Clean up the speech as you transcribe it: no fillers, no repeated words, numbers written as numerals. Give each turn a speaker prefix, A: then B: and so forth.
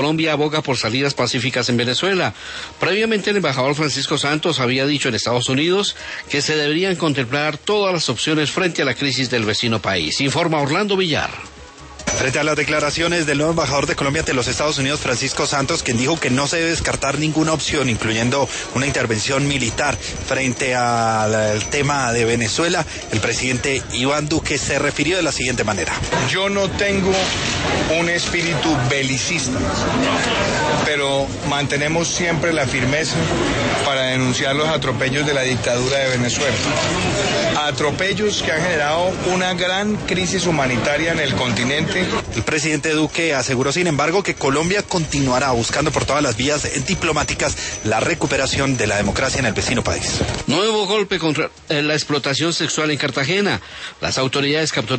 A: Colombia aboga por salidas pacíficas en Venezuela. Previamente, el embajador Francisco Santos había dicho en Estados Unidos que se deberían contemplar todas las opciones frente a la crisis del vecino país. Informa Orlando Villar.
B: Frente a las declaraciones del nuevo embajador de Colombia ante los Estados Unidos, Francisco Santos, quien dijo que no se debe descartar ninguna opción, incluyendo una intervención militar frente al tema de Venezuela, el presidente Iván Duque se refirió de la siguiente manera.
C: Yo no tengo un espíritu belicista, pero mantenemos siempre la firmeza para denunciar los atropellos de la dictadura de Venezuela. Atropellos que han generado una gran crisis humanitaria en el continente.
B: El presidente Duque aseguró, sin embargo, que Colombia continuará buscando por todas las vías diplomáticas la recuperación de la democracia en el vecino país.
A: Nuevo golpe contra la explotación sexual en Cartagena. Las autoridades capturaron